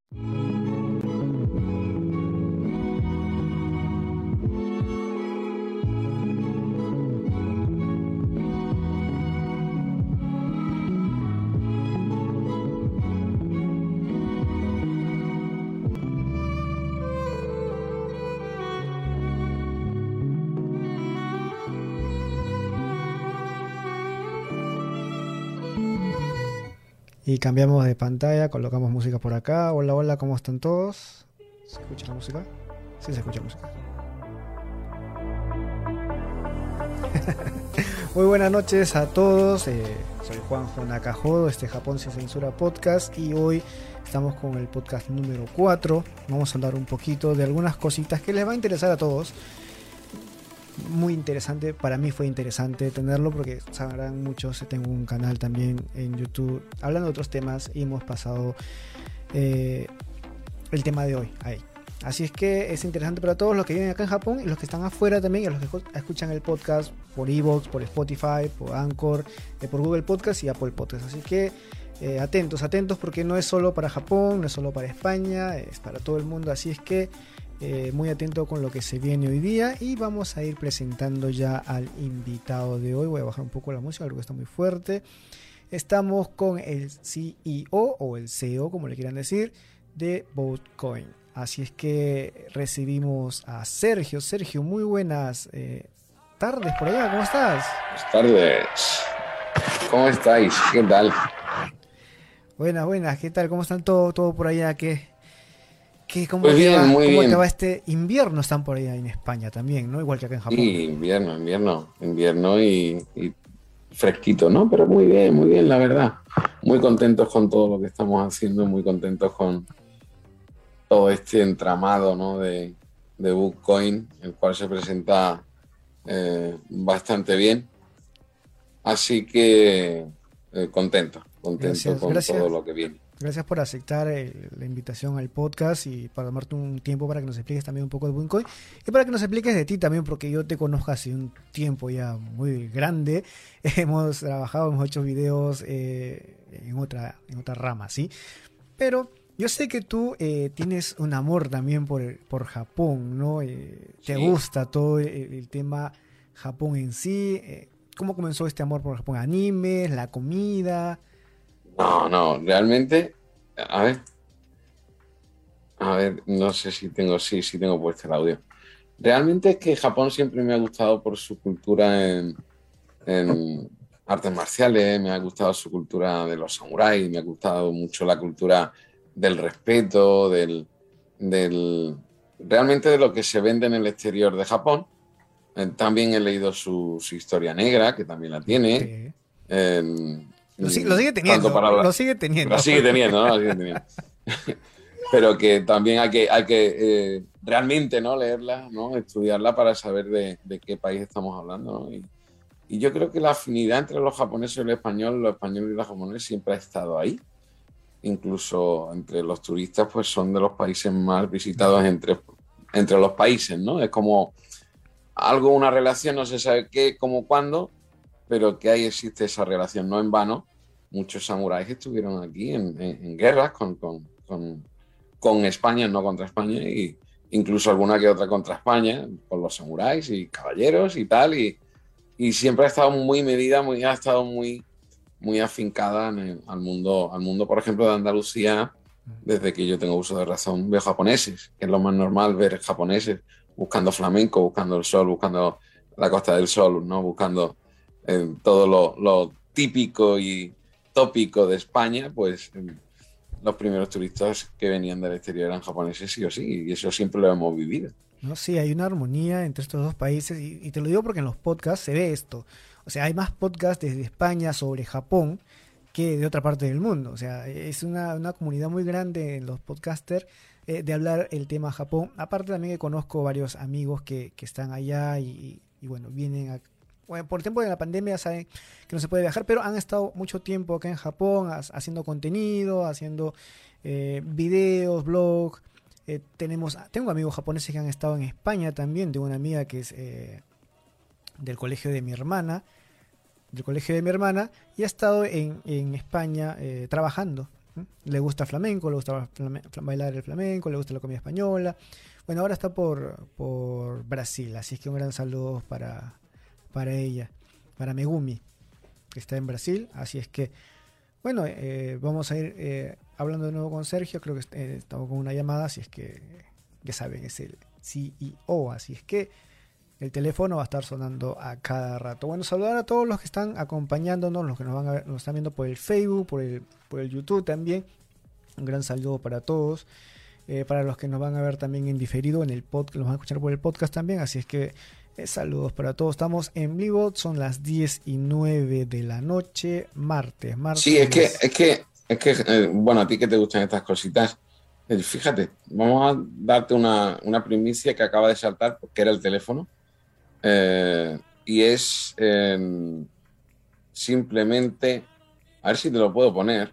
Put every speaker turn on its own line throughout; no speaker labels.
Y cambiamos de pantalla, colocamos música por acá. Hola, hola, ¿cómo están todos? ¿Se escucha la música? Sí, se escucha la música. Muy buenas noches a todos. Soy Juanjo Nakajodo, Japón Sin Censura Podcast. Y hoy estamos con el podcast número 4. Vamos a hablar un poquito de algunas cositas que les va a interesar a todos. Muy interesante, para mí fue interesante tenerlo porque sabrán muchos, tengo un canal también en YouTube hablando de otros temas y hemos pasado el tema de hoy ahí. Así es que es interesante para todos los que viven acá en Japón y los que están afuera también, y los que escuchan el podcast por iVoox, por Spotify, por Anchor, por Google Podcast y Apple Podcast. Así que atentos porque no es solo para Japón, no es solo para España, es para todo el mundo. Así es que muy atento con lo que se viene hoy día y vamos a ir presentando ya al invitado de hoy. Voy a bajar un poco la música, algo que está muy fuerte. Estamos con el CEO o el CEO, como le quieran decir, de Boatcoin. Así es que recibimos a Sergio. Sergio, muy buenas tardes por allá, ¿cómo estás?
Buenas tardes. ¿Cómo estáis? ¿Qué tal?
Buenas, ¿qué tal? ¿Cómo están todo por allá? ¿Cómo
Pues bien,
va,
muy
¿cómo
bien.
te va este invierno? Están por allá en España también, ¿no? Igual que acá en Japón.
Sí, invierno y fresquito, ¿no? Pero muy bien, la verdad. Muy contentos con todo lo que estamos haciendo, muy contentos con todo este entramado, ¿no? de Bootcoin, el cual se presenta bastante bien. Así que contento
Gracias.
con todo lo que viene.
Gracias por aceptar la invitación al podcast y para tomarte un tiempo para que nos expliques también un poco de Bootcoin y para que nos expliques de ti también, porque yo te conozco hace un tiempo ya muy grande. Hemos trabajado, hemos hecho videos en otra rama, ¿sí? Pero yo sé que tú tienes un amor también por Japón, ¿no? Te
Sí.
gusta todo el tema Japón en sí. ¿Cómo comenzó este amor por Japón? ¿Animes, la comida?
No, realmente, a ver, no sé si tengo, sí tengo puesto el audio. Realmente es que Japón siempre me ha gustado por su cultura en artes marciales, me ha gustado su cultura de los samuráis, me ha gustado mucho la cultura del respeto, realmente de lo que se vende en el exterior de Japón. También he leído su historia negra, que también la tiene.
Sí.
Eh,
Lo sigue
tanto
teniendo,
para
lo sigue teniendo.
la sigue teniendo, ¿no? La sigue teniendo. Pero que también hay que realmente, ¿no? Leerla, ¿no? Estudiarla para saber de qué país estamos hablando, ¿no? Y yo creo que la afinidad entre los japoneses y el español, los españoles y los japoneses siempre ha estado ahí. Incluso entre los turistas, pues son de los países más visitados entre los países, ¿no? Es como algo, una relación, no se sabe qué, cómo, cuándo, pero que ahí existe esa relación, no en vano. Muchos samuráis estuvieron aquí en guerras con España, no contra España, y incluso alguna que otra contra España, con los samuráis y caballeros y tal, y siempre ha estado muy medida, ha estado muy afincada al mundo, por ejemplo, de Andalucía. Desde que yo tengo uso de razón, veo japoneses, que es lo más normal ver japoneses buscando flamenco, buscando el sol, buscando la Costa del Sol, ¿no? Buscando todo lo típico y tópico de España, pues los primeros turistas que venían del exterior eran japoneses, sí o sí, y eso siempre lo hemos vivido.
No, sí, hay una armonía entre estos dos países y te lo digo porque en los podcasts se ve esto. O sea, hay más podcasts desde España sobre Japón que de otra parte del mundo. O sea, es una comunidad muy grande en los podcasters de hablar el tema Japón. Aparte también que conozco varios amigos que están allá y bueno, vienen a... Bueno, por el tiempo de la pandemia saben que no se puede viajar, pero han estado mucho tiempo acá en Japón haciendo contenido, haciendo videos, blogs. Tengo amigos japoneses que han estado en España también. Tengo una amiga que es del colegio de mi hermana, y ha estado en España trabajando. Le gusta flamenco, le gusta bailar el flamenco, le gusta la comida española. Bueno, ahora está por Brasil, así es que un gran saludo para ella, para Megumi, que está en Brasil. Así es que, bueno, vamos a ir hablando de nuevo con Sergio. Creo que estamos con una llamada, así es que ya saben, es el CEO, así es que el teléfono va a estar sonando a cada rato. Bueno, saludar a todos los que están acompañándonos, los que nos van a ver, nos están viendo por el Facebook, por el YouTube también. Un gran saludo para todos. Para los que nos van a ver también en diferido, en el podcast, los van a escuchar por el podcast también. Así es que saludos para todos. Estamos en vivo, son las 10:09 de la noche, martes.
Sí, es que bueno, a ti que te gustan estas cositas, fíjate, vamos a darte una primicia que acaba de saltar, porque era el teléfono, y es simplemente, a ver si te lo puedo poner,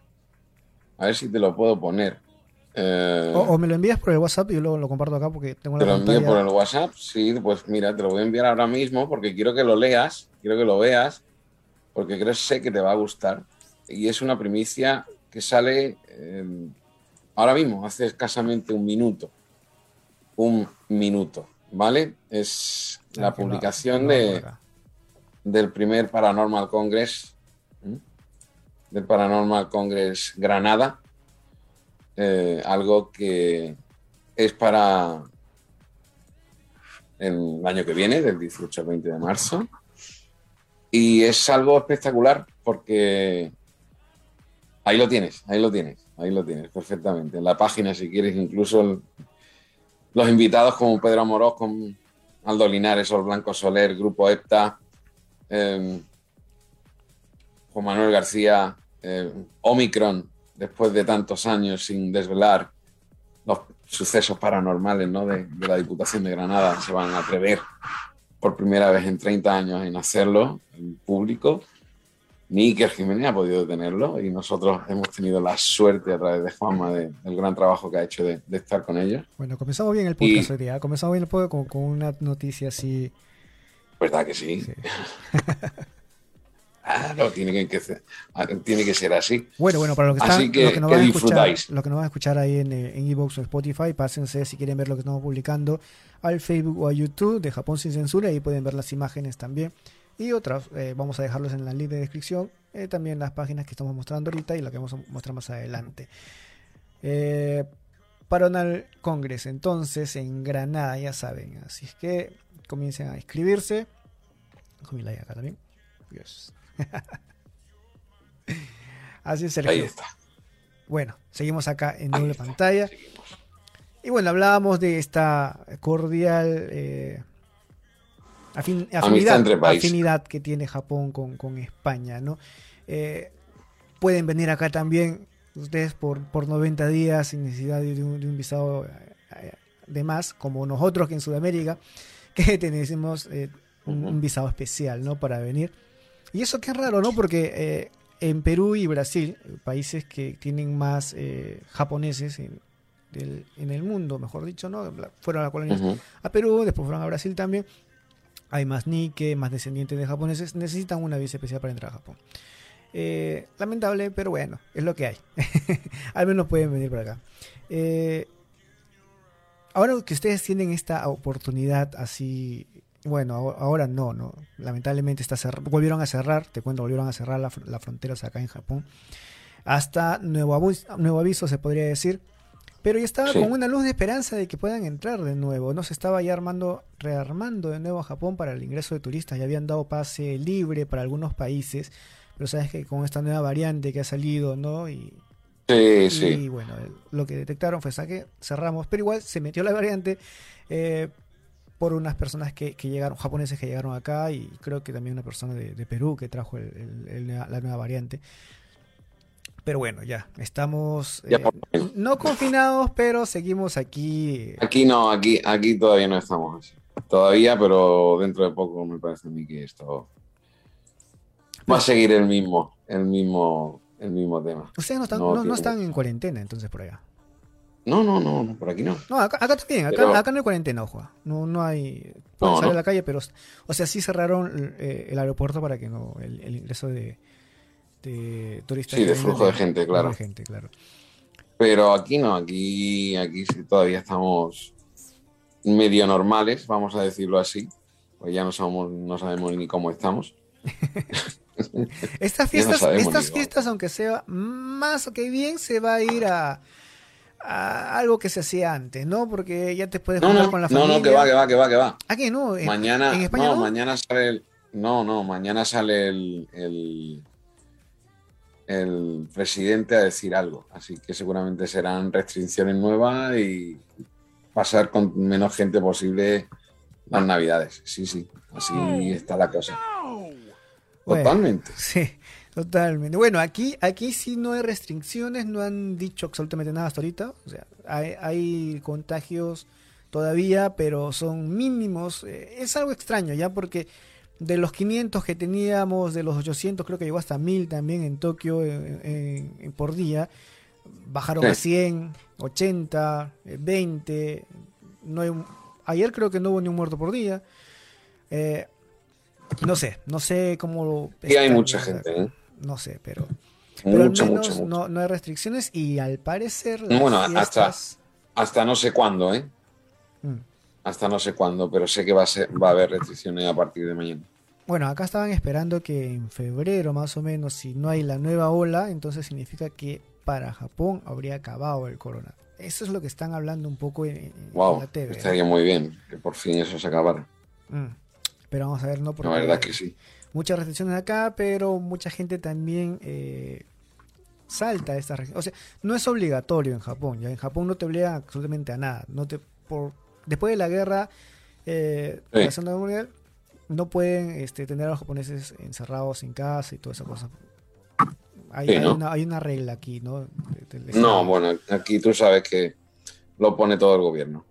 o me lo envías por el WhatsApp y yo lo comparto acá porque tengo la
pantalla. Te lo envío por el WhatsApp, sí, pues mira, te lo voy a enviar ahora mismo porque quiero que lo leas, quiero que lo veas, porque sé que te va a gustar, y es una primicia que sale ahora mismo, hace escasamente un minuto, ¿vale? Es la publicación del primer Paranormal Congress, del Paranormal Congress Granada, algo que es para el año que viene, del 18 al 20 de marzo, y es algo espectacular porque ahí lo tienes perfectamente. En la página, si quieres, incluso los invitados como Pedro Amorós, con Aldo Linares, Sol Blanco Soler, Grupo EPTA, Juan Manuel García, Omicron, después de tantos años sin desvelar los sucesos paranormales, ¿no?, de la Diputación de Granada, se van a atrever por primera vez en 30 años en hacerlo en público. Ni Iker Jiménez ha podido tenerlo y nosotros hemos tenido la suerte a través de Juanma del gran trabajo que ha hecho de estar con ellos.
Bueno, comenzamos bien el podcast hoy día. Comenzamos bien el podcast con una noticia así.
¿Verdad que sí? Claro, tiene que ser así.
Bueno, para los que están,
así que disfrutáis.
Los que nos van a escuchar ahí en iVoox o Spotify, pásense si quieren ver lo que estamos publicando al Facebook o a YouTube de Japón Sin Censura, ahí pueden ver las imágenes también. Y otras, vamos a dejarlos en la link de descripción, también las páginas que estamos mostrando ahorita y las que vamos a mostrar más adelante. Paranormal Congress, entonces, en Granada, ya saben. Así es que comiencen a inscribirse. Con mi like acá también. Dios. Así es, Sergio.
Ahí está.
Bueno, seguimos acá en doble pantalla. Y bueno, hablábamos de esta cordial afinidad que tiene Japón con España, ¿no? Pueden venir acá también ustedes por 90 días sin necesidad de un visado de más, como nosotros que en Sudamérica, que tenemos un visado especial, ¿no?, para venir. Y eso qué raro, ¿no? Porque en Perú y Brasil, países que tienen más japoneses en el mundo, mejor dicho, ¿no? Fueron a la colonia a Perú, después fueron a Brasil también. Hay más nikkei, más descendientes de japoneses, necesitan una visa especial para entrar a Japón. Lamentable, pero bueno, es lo que hay. Al menos pueden venir para acá. Ahora que ustedes tienen esta oportunidad así, bueno, ahora no. Lamentablemente volvieron a cerrar, volvieron a cerrar las fronteras acá en Japón. Hasta nuevo aviso se podría decir. Pero ya estaba con una luz de esperanza de que puedan entrar de nuevo, ¿no? Se estaba ya rearmando de nuevo a Japón para el ingreso de turistas. Ya habían dado pase libre para algunos países, pero sabes que con esta nueva variante que ha salido, ¿no? Y bueno, lo que detectaron fue que cerramos, pero igual se metió la variante por unas personas que llegaron, japoneses que llegaron acá, y creo que también una persona de Perú que trajo la nueva variante. Pero bueno, ya estamos no confinados, pero seguimos aquí.
Aquí todavía no estamos así. Todavía, pero dentro de poco me parece a mí que esto va a seguir el mismo tema.
Ustedes no están en cuarentena entonces por allá.
No, por aquí no.
No, acá también, acá no hay cuarentena, ojo. No hay. Pueden salir a la calle, pero. O sea, sí cerraron el aeropuerto para que no. El ingreso de turistas.
Sí, de flujo de gente, claro. Pero aquí no, aquí sí todavía estamos medio normales, vamos a decirlo así, pues ya no sabemos ni cómo estamos. Ya no sabemos
Estas
ni cómo.
fiestas, aunque sea más que bien, se va a ir a algo que se hacía antes, ¿no? Porque ya te puedes
No,
juntar
no,
con la
no, no, que va, que
familia.
va, que va, que va.
Aquí no, en
Mañana,
España
no,
no.
mañana sale el presidente a decir algo. Así que seguramente serán restricciones nuevas y pasar con menos gente posible las navidades. Sí, sí, así está la cosa.
Bueno,
Totalmente.
sí, totalmente. Bueno, aquí sí no hay restricciones, no han dicho absolutamente nada hasta ahorita. O sea, hay contagios todavía, pero son mínimos. Es algo extraño ya porque de los 500 que teníamos, de los 800 creo que llegó hasta 1000 también en Tokio por día. Bajaron a
Sí.
100, 80, 20. No hay, ayer creo que no hubo ni un muerto por día. Eh, no sé cómo
Y hay
está
mucha
la
gente,
acá.
¿eh?
No sé, pero al
Mucha, mucha,
menos
mucha.
no hay restricciones y al parecer las
Bueno, hasta,
fiestas.
hasta no sé cuándo, ¿eh?
Mm.
Hasta no sé cuándo, pero sé que va a haber restricciones a partir de mañana.
Bueno, acá estaban esperando que en febrero más o menos, si no hay la nueva ola, entonces significa que para Japón habría acabado el corona. Eso es lo que están hablando un poco en la
Wow,
TV, ¿no?
estaría muy bien que por fin eso se acabara.
Mm. Pero vamos a ver, ¿no?
La verdad
Porque
que sí.
muchas restricciones acá, pero mucha gente también salta estas restricciones. O sea, no es obligatorio en Japón. Ya en Japón no te obligan absolutamente a nada. No te, después de la guerra de la
Sí,
Segunda Guerra Mundial, no pueden tener a los japoneses encerrados en casa y toda esa cosa.
sí, ¿no?
Hay una regla aquí, ¿no? Del
No,
Estado.
bueno, aquí tú sabes que lo pone todo el gobierno,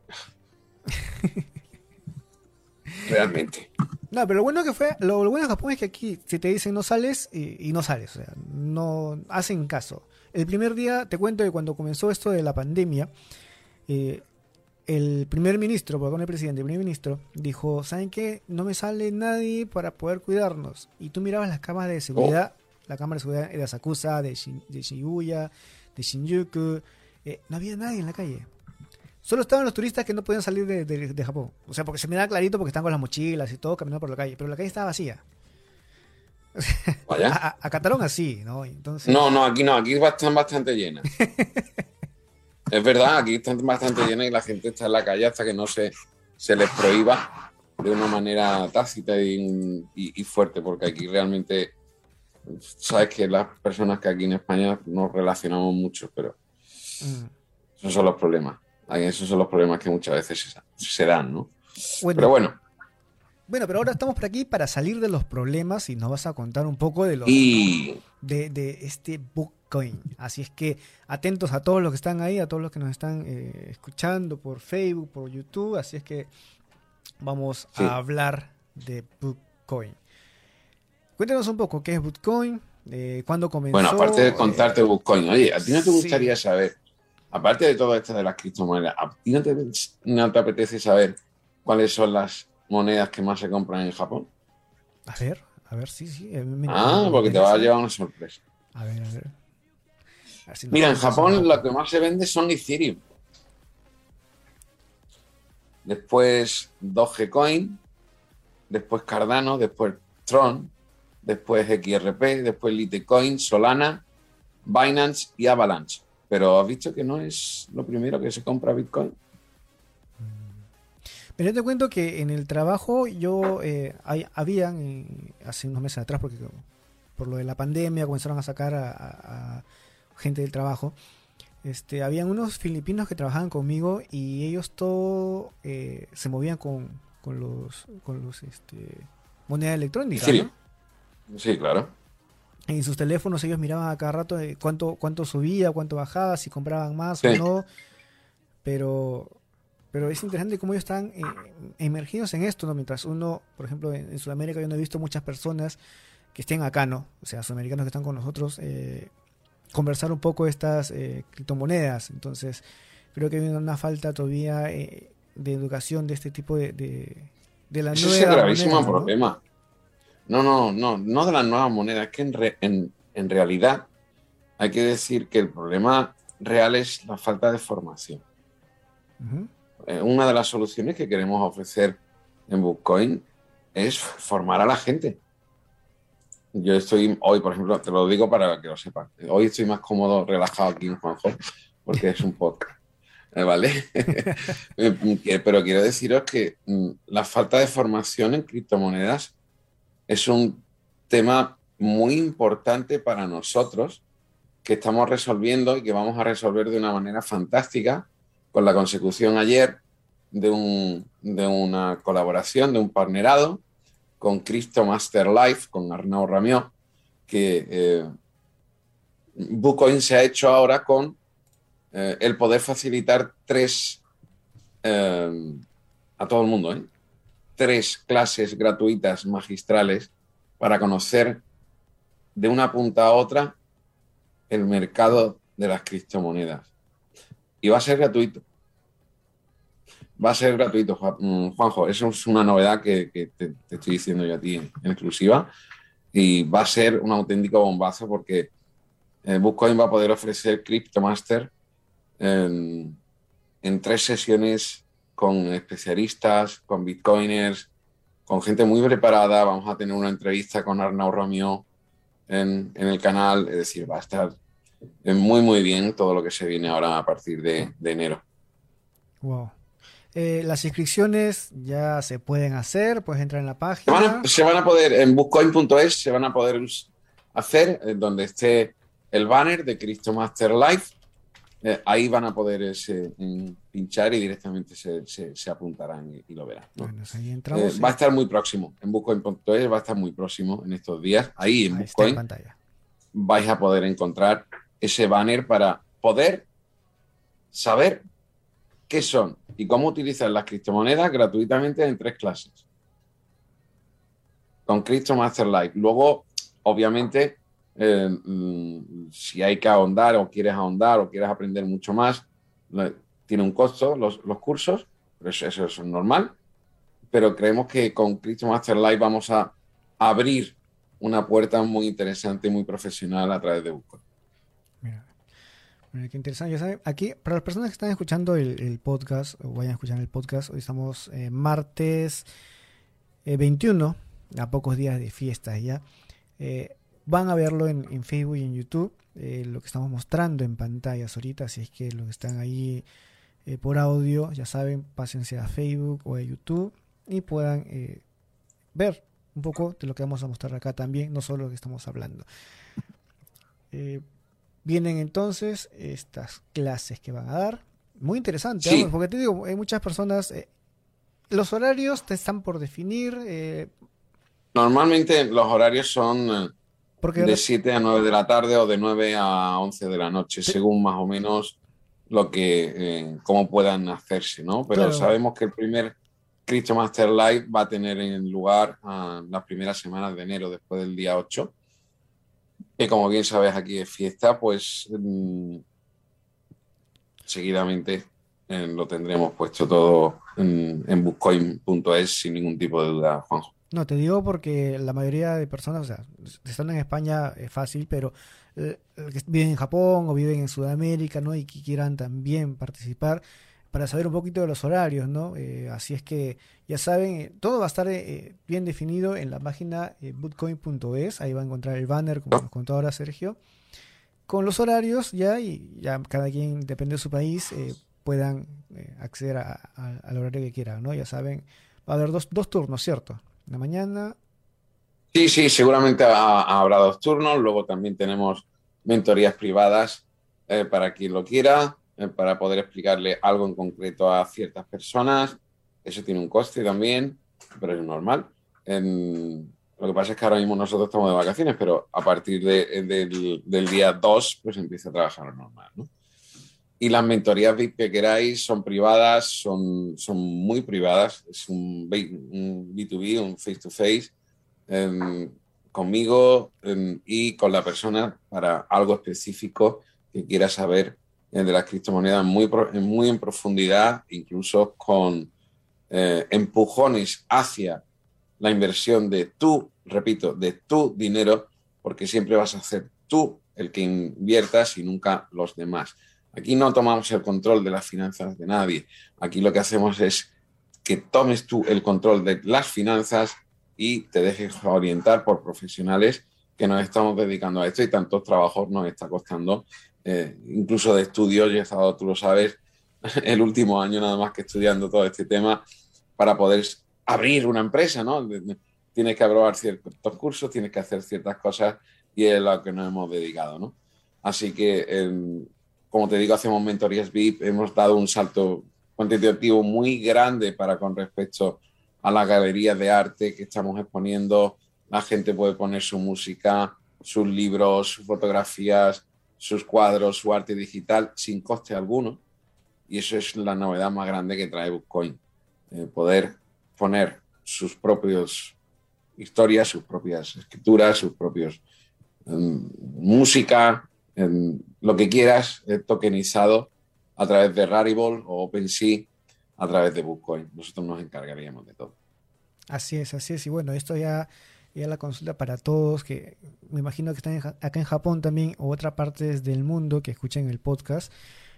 realmente.
No, pero lo bueno que fue, lo bueno de Japón es que aquí si te dicen no sales y no sales, o sea, no hacen caso. El primer día, te cuento que cuando comenzó esto de la pandemia, eh, el primer ministro, porque con el presidente, el primer ministro, dijo, ¿saben qué? No me sale nadie para poder cuidarnos. Y tú mirabas las cámaras de
Oh,
seguridad, la cámara de seguridad de Asakusa, de Shibuya, de Shinjuku, no había nadie en la calle. Solo estaban los turistas que no podían salir de Japón. O sea, porque se miraba clarito porque están con las mochilas y todo caminando por la calle. Pero la calle estaba vacía.
vaya.
Acataron así, ¿no?
No,
Entonces,
no, aquí están bastante llenas. Es verdad, aquí están bastante llenas y la gente está en la calle hasta que no se les prohíba de una manera tácita y fuerte, porque aquí realmente, sabes que las personas que aquí en España nos relacionamos mucho, pero
mm,
esos son los problemas. Esos son los problemas que muchas veces se dan, ¿no? Pero
bueno,
bueno,
pero ahora estamos por aquí para salir de los problemas y nos vas a contar un poco de
y
de este Bitcoin. Así es que atentos a todos los que están ahí, a todos los que nos están escuchando por Facebook, por YouTube. Así es que vamos a
sí,
hablar de Bitcoin. Cuéntanos un poco qué es Bitcoin, cuándo
bueno, aparte de
comenzó.
contarte Bitcoin, oye, ¿a ti no te
Sí,
gustaría saber, aparte de todo esto de las criptomonedas, ¿a ti no te apetece saber cuáles son las monedas que más se compran en Japón?
a ver, sí, sí, me
Porque te va a
interesa.
llevar una sorpresa.
A ver. A ver si nos
Mira, en
cuentas un
Japón lo
poco.
que más se vende son Ethereum. Después Dogecoin, después Cardano, después Tron, después XRP, después Litecoin, Solana, Binance y Avalanche. Pero has visto que no es lo primero que se compra Bitcoin.
Pero yo te cuento que en el trabajo yo habían hace unos meses atrás, porque por lo de la pandemia comenzaron a sacar a gente del trabajo. Habían unos filipinos que trabajaban conmigo y ellos todo se movían con los moneda electrónica,
Ethereum.
¿no?
Sí, claro.
En sus teléfonos ellos miraban a cada rato cuánto subía, cuánto bajaba, si compraban más o
Sí,
no, pero es interesante cómo ellos están emergidos en esto, ¿no? Mientras uno, por ejemplo, en Sudamérica yo no he visto muchas personas que estén acá, ¿no? O sea, sudamericanos que están con nosotros, conversar un poco de estas criptomonedas. Entonces, creo que hay una falta todavía de educación de este tipo de las
ese es el
nuevas
gravísimo
monedas, ¿no?
problema. No, no, no, de las nuevas monedas, es que en realidad hay que decir que el problema real es la falta de formación. Una de las soluciones que queremos ofrecer en Bookcoin es formar a la gente. Yo estoy hoy, por ejemplo, te lo digo para que lo sepas, hoy estoy más cómodo, relajado aquí en Juanjo, porque es un podcast, ¿vale? Pero quiero deciros que la falta de formación en criptomonedas es un tema muy importante para nosotros, que estamos resolviendo y que vamos a resolver de una manera fantástica con la consecución ayer de una colaboración, de un partnerado con Crypto Master Life, con Arnau Ramió, que Bookcoin se ha hecho ahora con el poder facilitar a todo el mundo, 3 clases gratuitas magistrales para conocer de una punta a otra el mercado de las criptomonedas. Y va a ser gratuito. Va a ser gratuito, Juanjo. Eso es una novedad que te estoy diciendo yo a ti en exclusiva. Y va a ser un auténtico bombazo porque Bookcoin va a poder ofrecer CryptoMaster en 3 sesiones con especialistas, con bitcoiners, con gente muy preparada. Vamos a tener una entrevista con Arnau Ramió en el canal. Es decir, va a estar muy, muy bien todo lo que se viene ahora a partir de enero.
Wow. Las inscripciones ya se pueden hacer, puedes entrar en la página.
Se van a poder, en bookcoin.es se van a poder hacer, donde esté el banner de Crypto Master Life. Ahí van a poder pinchar y directamente se apuntarán y lo verán, ¿no?
Bueno, ahí entramos,
va a estar muy próximo. En bookcoin.es va a estar muy próximo en estos días. Ahí en Bookcoin vais a poder encontrar ese banner para poder saber qué son y cómo utilizar las criptomonedas gratuitamente en 3 clases. Con Crypto Master Life. Luego, obviamente, si hay que ahondar o quieres ahondar o quieres aprender mucho más, tiene un costo los cursos, pero eso es normal. Pero creemos que con Crypto Master Life vamos a abrir una puerta muy interesante y muy profesional a través de Bookcoin.
Mira, qué interesante. Ya saben, aquí, para las personas que están escuchando el podcast, o vayan a escuchar el podcast, hoy estamos martes 21, a pocos días de fiestas ya. Van a verlo en Facebook y en YouTube, lo que estamos mostrando en pantallas ahorita, así es que los que están ahí por audio, ya saben, pásense a Facebook o a YouTube y puedan ver un poco de lo que vamos a mostrar acá también, no solo lo que estamos hablando. Vienen entonces estas clases que van a dar. Muy interesante, sí. Porque te digo, hay muchas personas. Los horarios te están por definir.
Normalmente los horarios son de 7 a 9 de la tarde o de 9 a 11 de la noche, sí, según más o menos cómo puedan hacerse, ¿no? Pero claro, sabemos que el primer Crypto Master Live va a tener lugar las primeras semanas de enero, después del día 8. Que como bien sabes aquí es fiesta, pues seguidamente lo tendremos puesto todo en bookcoin.es sin ningún tipo de duda, Juanjo.
No, te digo porque la mayoría de personas, o sea, estando en España es fácil, pero que viven en Japón o viven en Sudamérica, ¿no? Y que quieran también participar para saber un poquito de los horarios, ¿no? Así es que ya saben, todo va a estar bien definido en la página bookcoin.es. Ahí va a encontrar el banner, como nos contó ahora Sergio, con los horarios ya, y ya cada quien, depende de su país, puedan acceder al horario que quieran, ¿no? Ya saben, va a haber dos turnos, ¿cierto? En la mañana.
Sí, seguramente habrá 2 turnos. Luego también tenemos mentorías privadas para quien lo quiera, para poder explicarle algo en concreto a ciertas personas. Eso tiene un coste también, pero es normal. Lo que pasa es que ahora mismo nosotros estamos de vacaciones, pero a partir del día 2 pues empieza a trabajar normal, ¿no? Y las mentorías VIP que queráis son privadas, son muy privadas. Es un B2B, un face-to-face, conmigo y con la persona para algo específico que quiera saber de las criptomonedas muy en profundidad, incluso con empujones hacia la inversión de tu dinero, porque siempre vas a ser tú el que inviertas y nunca los demás. Aquí no tomamos el control de las finanzas de nadie. Aquí lo que hacemos es que tomes tú el control de las finanzas y te dejes orientar por profesionales que nos estamos dedicando a esto, y tantos trabajos nos está costando, incluso de estudios. Yo he estado, tú lo sabes, el último año nada más que estudiando todo este tema para poder abrir una empresa, ¿no? Tienes que aprobar ciertos cursos, tienes que hacer ciertas cosas, y es a lo que nos hemos dedicado, ¿no? Así que, como te digo, hacemos mentorías VIP, hemos dado un salto cuantitativo muy grande para con respecto a las galerías de arte que estamos exponiendo. La gente puede poner su música, sus libros, sus fotografías, sus cuadros, su arte digital sin coste alguno. Y eso es la novedad más grande que trae Bookcoin. Poder poner sus propias historias, sus propias escrituras, sus propios música, lo que quieras, tokenizado a través de Rarible o OpenSea, a través de Bookcoin. Nosotros nos encargaríamos de todo.
Así es, así es. Y bueno, esto ya la consulta para todos, que me imagino que están acá en Japón también, o otras partes del mundo que escuchen el podcast.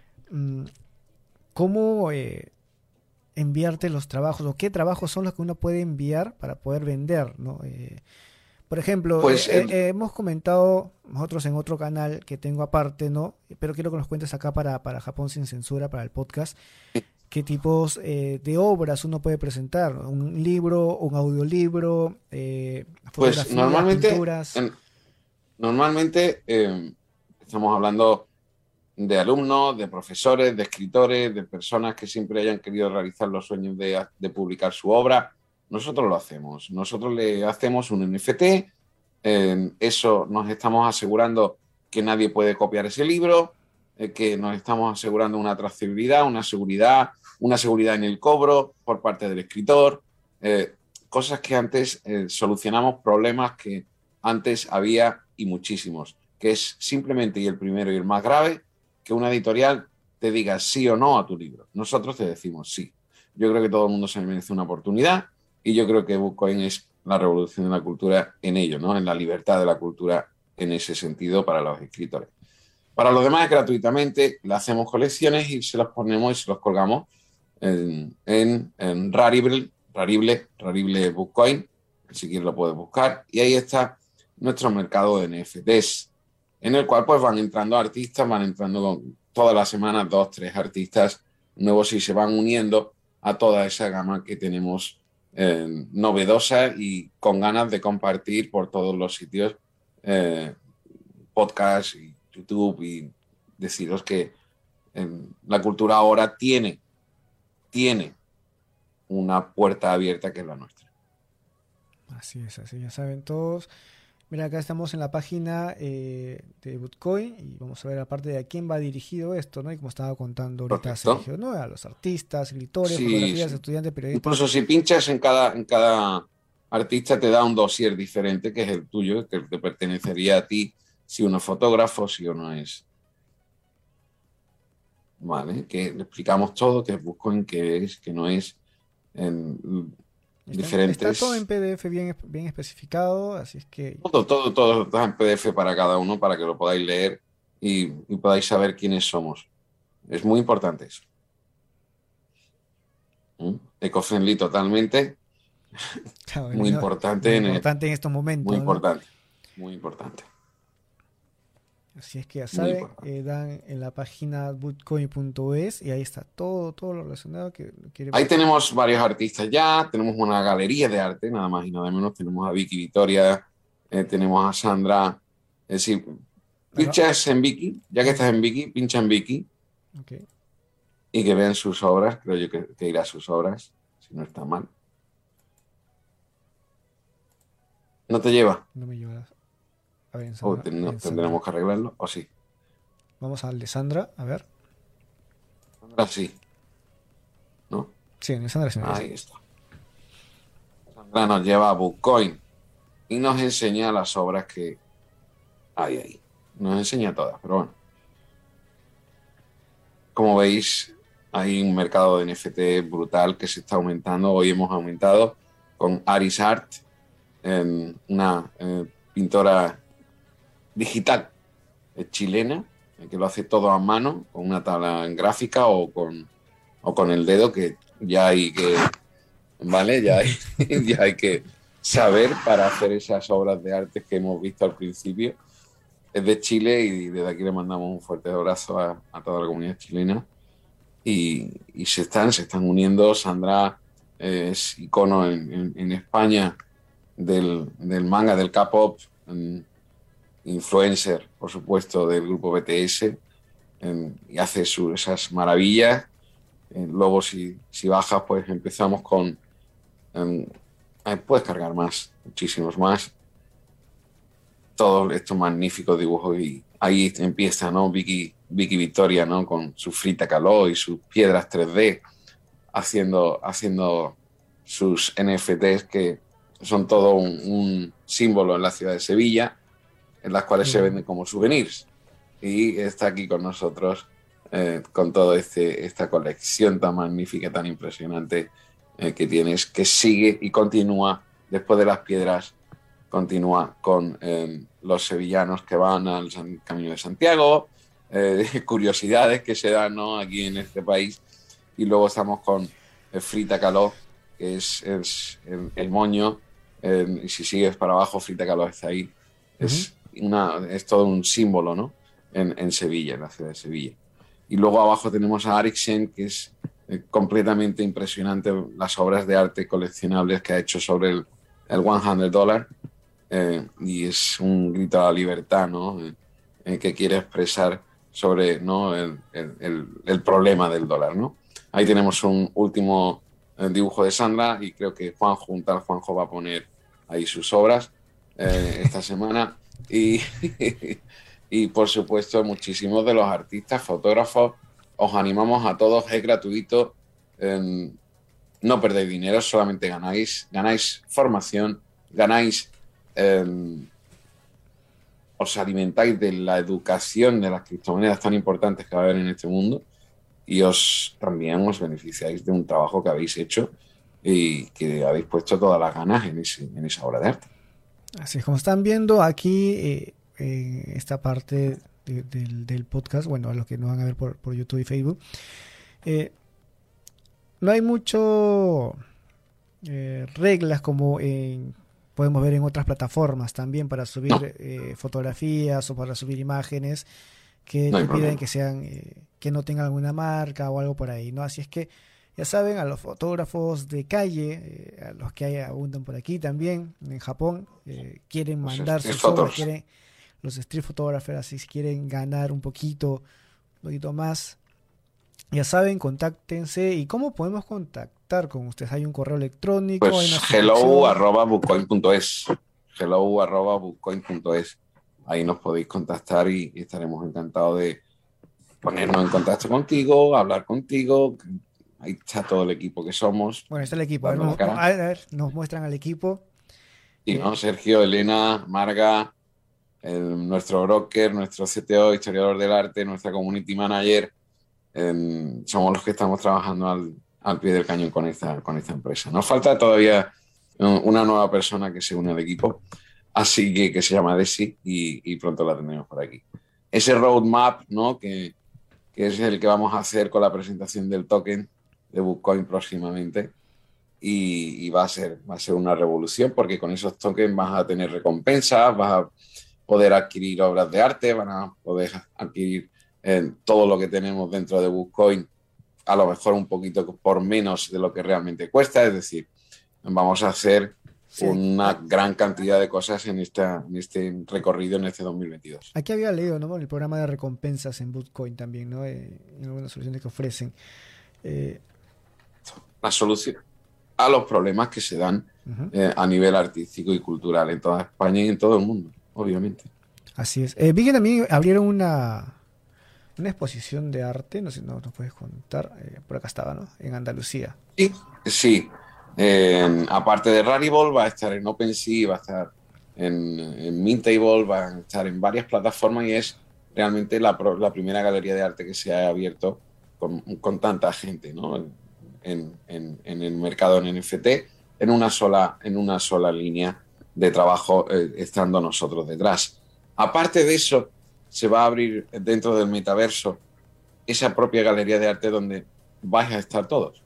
¿Cómo enviarte los trabajos, o qué trabajos son los que uno puede enviar para poder vender, ¿no? Por ejemplo,
Pues
hemos comentado nosotros en otro canal que tengo aparte, ¿no? Pero quiero que nos cuentes acá para Japón sin censura, para el podcast, qué tipos de obras uno puede presentar, ¿no? Un libro, un audiolibro,
pues
fotografías, pinturas.
normalmente estamos hablando de alumnos, de profesores, de escritores, de personas que siempre hayan querido realizar los sueños de publicar su obra. Nosotros lo hacemos. Nosotros le hacemos un NFT. Eso nos estamos asegurando que nadie puede copiar ese libro, que nos estamos asegurando una trazabilidad, una seguridad en el cobro por parte del escritor. Cosas que antes solucionamos, problemas que antes había, y muchísimos, que es simplemente, y el primero y el más grave, que una editorial te diga sí o no a tu libro. Nosotros te decimos sí. Yo creo que todo el mundo se merece una oportunidad, y yo creo que Bookcoin es la revolución de la cultura en ello, ¿no? En la libertad de la cultura en ese sentido para los escritores. Para los demás, gratuitamente, le hacemos colecciones y se los ponemos y se los colgamos en Rarible Bookcoin, si quieres lo puedes buscar, y ahí está nuestro mercado de NFTs, en el cual pues van entrando artistas, van entrando todas las semanas 2, 3 artistas nuevos, y se van uniendo a toda esa gama que tenemos novedosa y con ganas de compartir por todos los sitios, podcast y YouTube, y deciros que la cultura ahora tiene una puerta abierta, que es la nuestra.
Así es, así ya saben todos. Mira, acá estamos en la página de Bookcoin, y vamos a ver aparte de a quién va dirigido esto, ¿no? Y como estaba contando ahorita
Correcto.
Sergio, ¿no? A los artistas, escritores,
Sí,
fotografías,
sí.
estudiantes, periodistas.
Incluso si pinchas en cada artista, te da un dossier diferente, que es el tuyo, que te pertenecería a ti, si uno es fotógrafo, si uno es... Vale, que le explicamos todo, que busco en qué es, que no es, en diferentes...
Está todo en PDF bien especificado, así es que...
Todo está en PDF para cada uno, para que lo podáis leer y podáis saber quiénes somos. Es muy importante eso. Eco-friendly totalmente.
Claro,
Muy
¿no?
importante,
Muy importante en estos momentos,
muy
¿no?
importante, muy importante.
Así es que ya
Muy
saben,
importante.
dan en la página bootcoin.es, y ahí está todo lo relacionado que quiere.
Ahí tenemos varios artistas ya, tenemos una galería de arte, nada más y nada menos. Tenemos a Vicky Victoria, tenemos a Sandra. Es decir, pinchas en Vicky, ya que estás en Vicky, pincha en Vicky,
Okay.
y que vean sus obras. Creo yo que irá a sus obras, si no está mal. ¿No te lleva?
No me llevas. A ver, en
O
Sandra, en Sandra.
tendremos que arreglarlo, o sí.
Vamos al de Sandra, a ver.
Sandra sí, ¿no?
Sí, en el Sandra se me dice.
Ahí está. Sandra nos lleva a Bookcoin y nos enseña las obras que hay ahí. Nos enseña todas, pero bueno. Como veis, hay un mercado de NFT brutal que se está aumentando. Hoy hemos aumentado con Aris Art, una pintora digital chilena, que lo hace todo a mano, con una tabla gráfica o con el dedo, que ya hay que, ¿vale? Ya hay que saber para hacer esas obras de arte que hemos visto al principio. Es de Chile y desde aquí le mandamos un fuerte abrazo a toda la comunidad chilena. Y se están uniendo. Sandra es icono en España del manga, del K-pop, influencer, por supuesto, del grupo BTS, y hace esas maravillas. Luego, si bajas, pues empezamos con... puedes cargar más, muchísimos más. Todos estos magníficos dibujos, y ahí empieza, ¿no? Vicky Victoria, ¿no? Con su Frida Kahlo y sus piedras 3D, haciendo sus NFTs, que son todo un símbolo en la ciudad de Sevilla, en las cuales se venden como souvenirs. Y está aquí con nosotros con toda esta colección tan magnífica, tan impresionante que tienes, que sigue y continúa después de las piedras. Continúa con los sevillanos que van al Camino de Santiago, curiosidades que se dan, ¿no? Aquí en este país. Y luego estamos con Frida Kahlo, que es el moño. Y si sigues para abajo, Frida Kahlo está ahí. Es todo un símbolo, ¿no? En Sevilla, en la ciudad de Sevilla. Y luego abajo tenemos a Ariksen, que es completamente impresionante las obras de arte coleccionables que ha hecho sobre el $100. Y es un grito a la libertad, ¿no? Que quiere expresar sobre, ¿no? el problema del dólar, ¿no? Ahí tenemos un último dibujo de Sandra, y creo que Juanjo va a poner ahí sus obras esta semana. Y por supuesto, muchísimos de los artistas, fotógrafos, os animamos a todos, es gratuito, no perdéis dinero, solamente ganáis formación, ganáis, os alimentáis de la educación de las criptomonedas tan importantes que va a haber en este mundo, y también os beneficiáis de un trabajo que habéis hecho y que habéis puesto todas las ganas en esa obra de arte.
Así es, como están viendo aquí esta parte del podcast, bueno, a los que nos van a ver por YouTube y Facebook, no hay mucho reglas como podemos ver en otras plataformas también para subir fotografías o para subir imágenes que te piden que sean que no tengan alguna marca o algo por ahí, ¿no? Así es que ya saben, a los fotógrafos de calle, a los que abundan por aquí también en Japón, quieren mandar sus obras, los street photographers, así quieren ganar un poquito más, ya saben, contáctense. ¿Y cómo podemos contactar con ustedes? ¿Hay un correo electrónico?
Pues hello@bookcoin.es, hello@bookcoin.es. Ahí nos podéis contactar y estaremos encantados de ponernos en contacto contigo, hablar contigo. Ahí está todo el equipo que somos.
Bueno, está el equipo. A ver, nos muestran al equipo.
Y no, Sergio, Elena, Marga, nuestro broker, nuestro CTO, historiador del arte, nuestra community manager. Somos los que estamos trabajando al pie del cañón con esta empresa. Nos falta todavía una nueva persona que se une al equipo, así que se llama Desi, y pronto la tendremos por aquí. Ese roadmap, ¿no? que es el que vamos a hacer con la presentación del token de Bookcoin próximamente, y va a ser una revolución, porque con esos tokens vas a tener recompensas, vas a poder adquirir obras de arte, van a poder adquirir todo lo que tenemos dentro de Bookcoin, a lo mejor un poquito por menos de lo que realmente cuesta. Es decir, vamos a hacer una gran cantidad de cosas en este recorrido en este 2022.
Aquí había leído, ¿no? El programa de recompensas en Bookcoin también, ¿no? En algunas soluciones que ofrecen.
La solución a los problemas que se dan a nivel artístico y cultural en toda España y en todo el mundo, obviamente.
Así es. Vi que también abrieron una exposición de arte, no sé si nos puedes contar, por acá estaba, ¿no? En Andalucía.
Sí. Aparte de Rarible, va a estar en OpenSea, va a estar en Mintable, va a estar en varias plataformas, y es realmente la primera galería de arte que se ha abierto con tanta gente, ¿no? En el mercado en NFT, en una sola línea de trabajo, estando nosotros detrás. Aparte de eso, se va a abrir dentro del metaverso esa propia galería de arte donde vais a estar todos.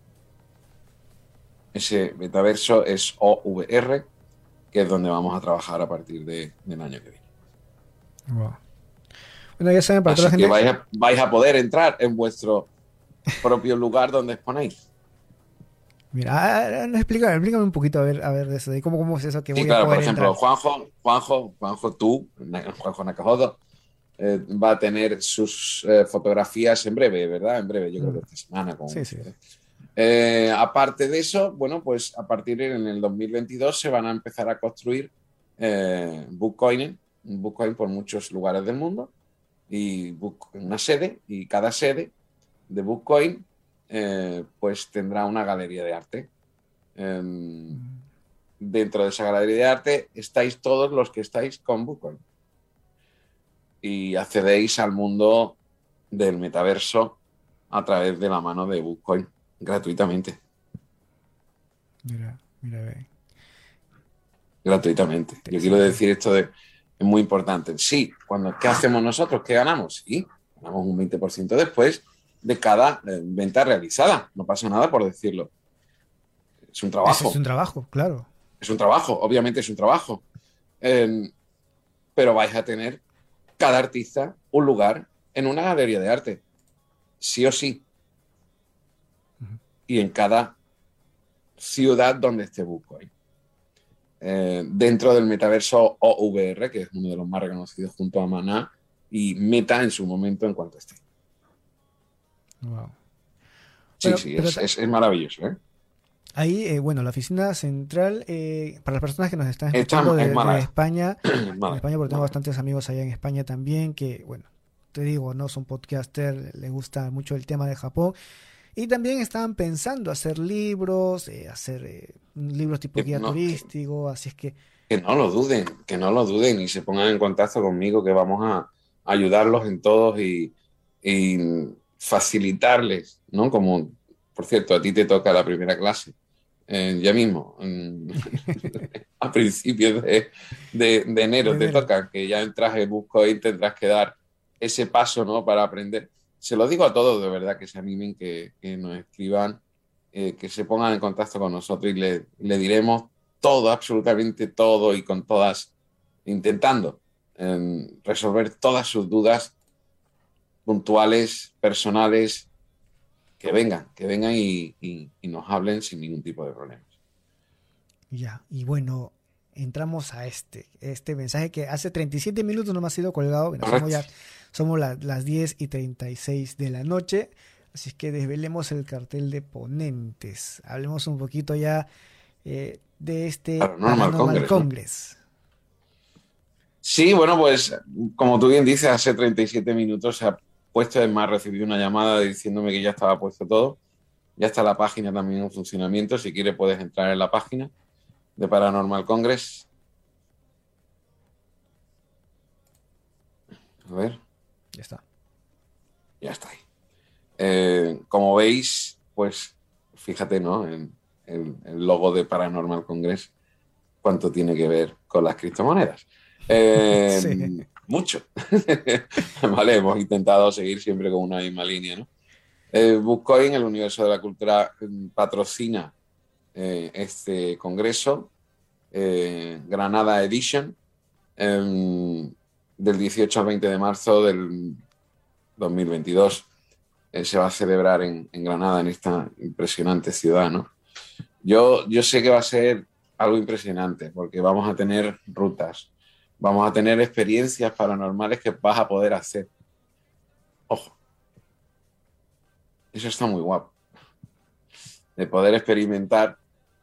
Ese metaverso es OVR, que es donde vamos a trabajar a partir del año que viene.
Wow. Bueno, ya saben, para toda
Así
la
que
gente.
vais a poder entrar en vuestro propio lugar donde exponéis.
Mira, explícame un poquito a ver de eso, de cómo es eso que
Sí,
voy a
claro, por
poder
ejemplo,
entrar.
Juanjo, tú, Juanjo Nakajodo, va a tener sus fotografías en breve, ¿verdad? En breve, yo creo
Mm,
que esta semana, como
sí,
mucho.
sí.
Aparte de eso, bueno, pues a partir en el 2022 se van a empezar a construir Bookcoin por muchos lugares del mundo y una sede, y cada sede de Bookcoin pues tendrá una galería de arte. Eh,
Mm,
Dentro de esa galería de arte estáis todos los que estáis con Bookcoin y accedéis al mundo del metaverso a través de la mano de Bookcoin gratuitamente.
mira, ve.
Gratuitamente. Yo quiero
Interesante.
decir esto es muy importante. Sí, ¿qué hacemos nosotros? ¿Qué ganamos? Sí, ganamos un 20% después de cada venta realizada. No pasa nada por decirlo. Es un
Ese es
trabajo.
un trabajo, claro.
Es un trabajo, obviamente es un trabajo. Eh, pero vais a tener cada artista un lugar en una galería de arte. Sí o sí.
Ujú.
Y en cada ciudad donde esté Bitcoin. Dentro del metaverso OVR, que es uno de los más reconocidos junto a Maná y Meta en su momento en cuanto esté.
Wow.
Sí,
Bueno,
sí,
pero
es maravilloso. ¿Eh?
ahí, bueno, la oficina central, para las personas que nos están
Esta
escuchando
es
de
Málaga.
España,
Es
en
Málaga,
España, porque tengo
Málaga.
bastantes amigos allá en España también, que, bueno, te digo, no son podcaster, les gusta mucho el tema de Japón. Y también estaban pensando hacer libros, hacer libros tipo
Que
guía
no,
turístico, así es que
que no lo duden, que no lo duden y se pongan en contacto conmigo, que vamos a ayudarlos en todos y facilitarles, ¿no? Como, por cierto, a ti te toca la primera clase, ya mismo, a principios de
de
enero te
enero.
toca, que ya entras en Buscoin, tendrás que dar ese paso, ¿no? Para aprender. Se lo digo a todos, de verdad, que se animen, que nos escriban, que se pongan en contacto con nosotros y le diremos todo, absolutamente todo, y con todas, intentando resolver todas sus dudas puntuales, personales, que vengan y nos hablen sin ningún tipo de problemas.
Ya, y bueno, entramos a este mensaje que hace 37 minutos no me ha sido colgado. Bueno,
Correcto.
somos las 10:36 de la noche, así es que desvelemos el cartel de ponentes. Hablemos un poquito ya de este
Paranormal
Paranormal
Congress, ¿no?
Congress.
Sí, bueno, pues como tú bien dices, hace 37 minutos se ha puesto, es más, recibí una llamada diciéndome que ya estaba puesto todo. Ya está la página también en funcionamiento. Si quieres puedes entrar en la página de Paranormal Congress. A ver,
Ya está.
ya está ahí. Como veis, pues fíjate, ¿no? En el logo de Paranormal Congress, cuánto tiene que ver con las criptomonedas. Eh,
Sí.
Mucho. Vale, hemos intentado seguir siempre con una misma línea, ¿no? Bitcoin, el universo de la cultura, patrocina este congreso, Granada Edition, del 18 al 20 de marzo del 2022. Se va a celebrar en Granada, en esta impresionante ciudad, ¿no? Yo sé que va a ser algo impresionante, porque vamos a tener rutas, vamos a tener experiencias paranormales que vas a poder hacer. Ojo, eso está muy guapo, de poder experimentar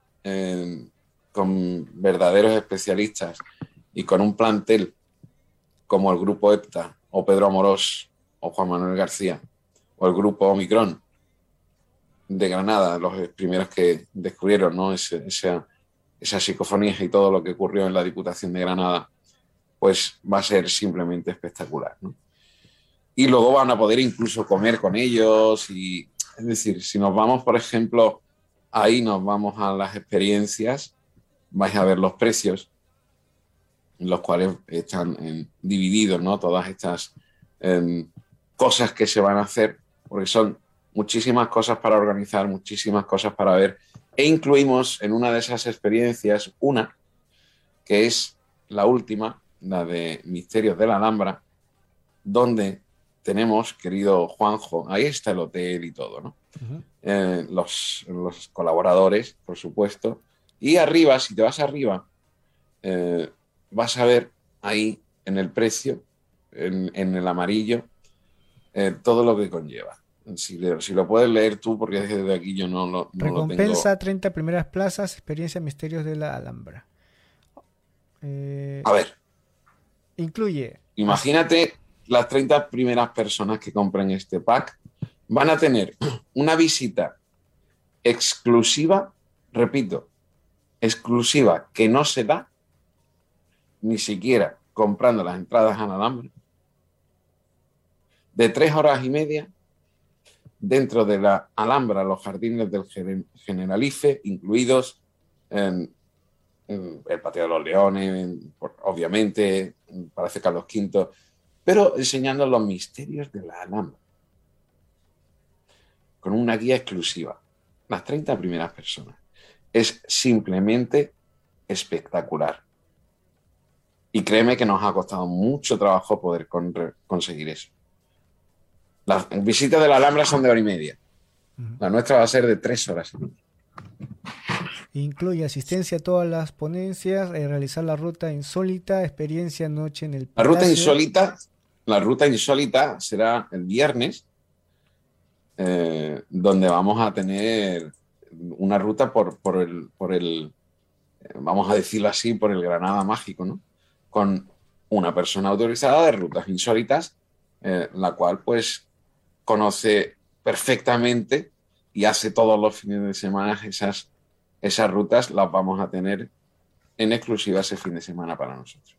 con verdaderos especialistas y con un plantel como el grupo EPTA o Pedro Amorós o Juan Manuel García o el grupo Omicron de Granada, los primeros que descubrieron, ¿no? Esas psicofonías y todo lo que ocurrió en la Diputación de Granada, pues va a ser simplemente espectacular, ¿no? Y luego van a poder incluso comer con ellos y, es decir, si nos vamos, por ejemplo, ahí nos vamos a las experiencias, vais a ver los precios, en los cuales están divididos, ¿no? Todas estas cosas que se van a hacer, porque son muchísimas cosas para organizar, muchísimas cosas para ver, e incluimos en una de esas experiencias una que es la última, la de Misterios de la Alhambra, donde tenemos, querido Juanjo, ahí está el hotel y todo, ¿no? Los colaboradores, por supuesto, y arriba, si te vas arriba, vas a ver ahí en el precio, en el amarillo, todo lo que conlleva. Si lo puedes leer tú, porque desde aquí yo no lo
Recompensa
tengo.
30 primeras plazas, experiencia Misterios de la Alhambra.
A ver,
Incluye...
imagínate las 30 primeras personas que compren este pack van a tener una visita exclusiva, repito, exclusiva, que no se da ni siquiera comprando las entradas a la Alhambra, de 3 horas y media dentro de la Alhambra, los jardines del Generalife, incluidos el Patio de los Leones, obviamente, Palacio Carlos V, pero enseñando los misterios de la Alhambra, con una guía exclusiva. Las 30 primeras personas. Es simplemente espectacular. Y créeme que nos ha costado mucho trabajo poder conseguir eso. Las visitas de la Alhambra son de 1 hora y media. La nuestra va a ser de 3 horas y media.
Incluye asistencia a todas las ponencias, realizar la ruta insólita, experiencia noche en el
La
Palacio.
ruta insólita será el viernes, donde vamos a tener una ruta por el, vamos a decirlo así, por el Granada Mágico, ¿no? Con una persona autorizada de rutas insólitas, la cual pues conoce perfectamente y hace todos los fines de semana esas rutas, las vamos a tener en exclusiva ese fin de semana para nosotros.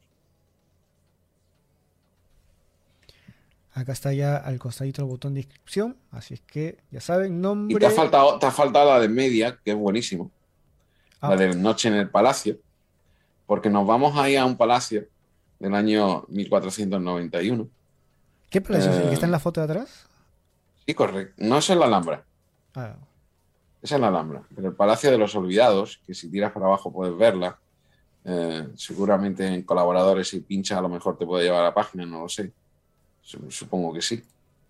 Acá está ya al costadito el botón de inscripción, así es que ya saben, nombre...
Y te ha faltado la de media, que es buenísimo, la de Noche en el Palacio, porque nos vamos a ir a un palacio del año 1491.
¿Qué palacio es el que está en la foto de atrás?
Sí, correcto. No, es en la Alhambra. Es en la Alhambra. Pero el Palacio de los Olvidados, que si tiras para abajo puedes verla, seguramente en colaboradores, si pinchas a lo mejor te puede llevar a la página, no lo sé. Supongo que sí.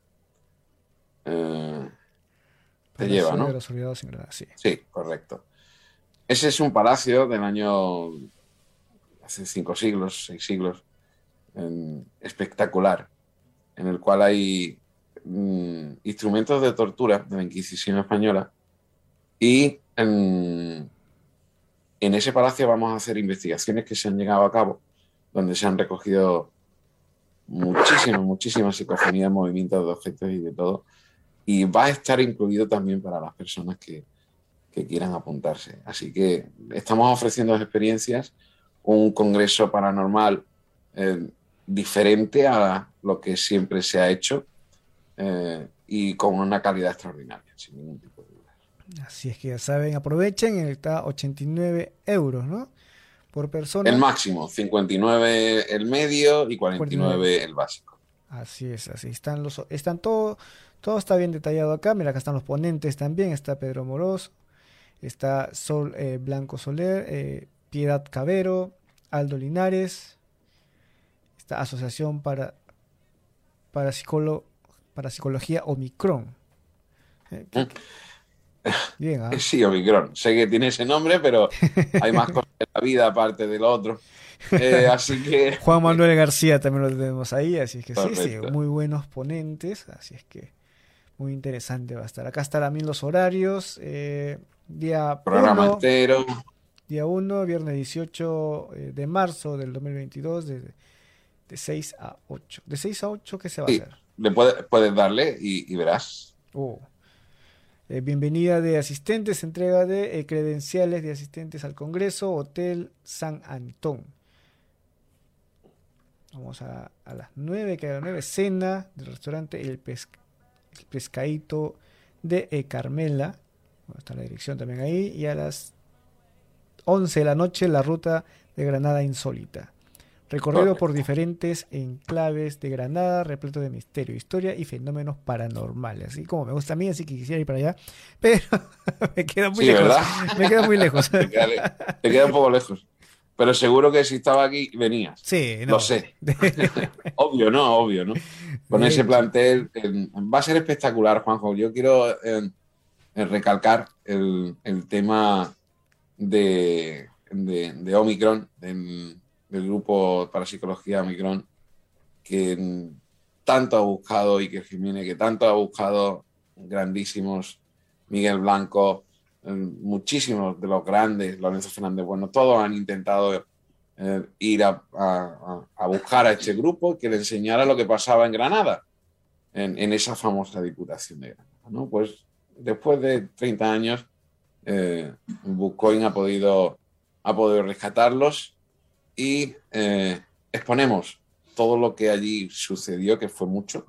Te lleva, ¿no?
De los Olvidados en Granada, sí.
Sí, correcto. Ese es un palacio del año hace 5 siglos, 6 siglos, espectacular, en el cual hay instrumentos de tortura de la Inquisición española, y en ese palacio vamos a hacer investigaciones que se han llevado a cabo, donde se han recogido muchísimas psicofonías, movimientos de objetos y de todo, y va a estar incluido también para las personas que quieran apuntarse. Así que estamos ofreciendo experiencias, un congreso paranormal diferente a lo que siempre se ha hecho, y con una calidad extraordinaria, sin ningún tipo de duda.
Así es que ya saben, aprovechen, está 89 euros, ¿no? Por persona.
El máximo, 59 el medio y 49 el básico.
Así es, así están todo está bien detallado acá. Mira, acá están los ponentes también, está Pedro Moroz, está Blanco Soler, Piedad Cabero, Aldo Linares, esta Asociación para Psicología Omicron. Bien, ¿eh?
Sí, Omicron. Sé que tiene ese nombre, pero hay más cosas en la vida aparte del otro. Así que...
Juan Manuel García también lo tenemos ahí, así es que
correcto.
Sí, muy buenos ponentes, así es que muy interesante va a estar. Acá están también los horarios, día
programa entero.
Día 1, viernes 18 de marzo del 2022, de 6 a 8. ¿De 6 a 8 qué se va a hacer?
Puedes darle y verás.
Bienvenida de asistentes, entrega de credenciales de asistentes al Congreso, Hotel San Antón. Vamos a las 9, que a las 9, cena del restaurante El Pescadito de Carmela. Está la dirección también ahí. Y a las 11 de la noche, la ruta de Granada insólita. Recorrido
Correcto.
por diferentes enclaves de Granada, repleto de misterio, historia y fenómenos paranormales. Así como me gusta a mí, así que quisiera ir para allá, pero me queda muy
Sí,
lejos.
¿verdad?
Me queda muy lejos.
Te queda un poco lejos. Pero seguro que si estaba aquí, venías.
Sí,
Lo
no.
sé. Obvio, ¿no? Obvio, ¿no? Con
De
ese
hecho.
plantel va a ser espectacular, Juanjo. Yo quiero recalcar el tema de Omicron, del grupo Parapsicología Omicron, que tanto ha buscado Iker Jiménez, que tanto ha buscado grandísimos Miguel Blanco, muchísimos de los grandes, Lorenzo Fernández, bueno, todos han intentado ir a buscar a este grupo que le enseñara lo que pasaba en Granada, en esa famosa Diputación de Granada, ¿no? Pues después de 30 años, Buscoin ha podido rescatarlos y exponemos todo lo que allí sucedió, que fue mucho,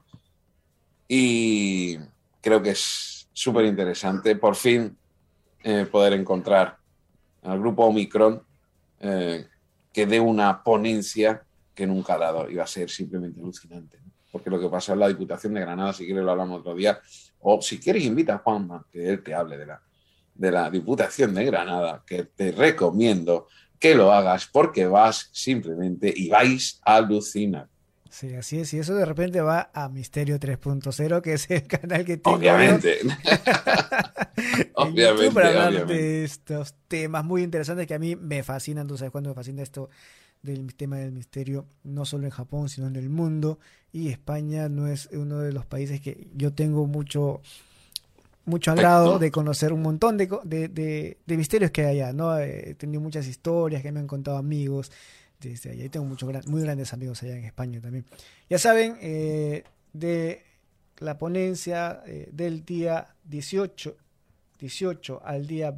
y creo que es súper interesante por fin poder encontrar al grupo Omicron que dé una ponencia que nunca ha dado. Iba a ser simplemente alucinante, ¿no? Porque lo que pasa en la Diputación de Granada, si quieres lo hablamos otro día, o si quieres invita a Juanma, que él te hable de la Diputación de Granada, que te recomiendo que lo hagas porque vas simplemente y vais a alucinar.
Sí, así es. Y eso de repente va a Misterio 3.0, que es el canal que tengo yo
Obviamente,
en YouTube para
obviamente,
hablar
obviamente.
de estos temas muy interesantes que a mí me fascinan. Tú sabes cuándo me fascina esto del tema del misterio, no solo en Japón, sino en el mundo. Y España no es uno de los países que yo tengo mucho agrado
Perfecto.
de conocer un montón de misterios que hay allá, ¿no? He tenido muchas historias que me han contado amigos desde allá. Y tengo muy grandes amigos allá en España también. Ya saben, de la ponencia del día 18 al día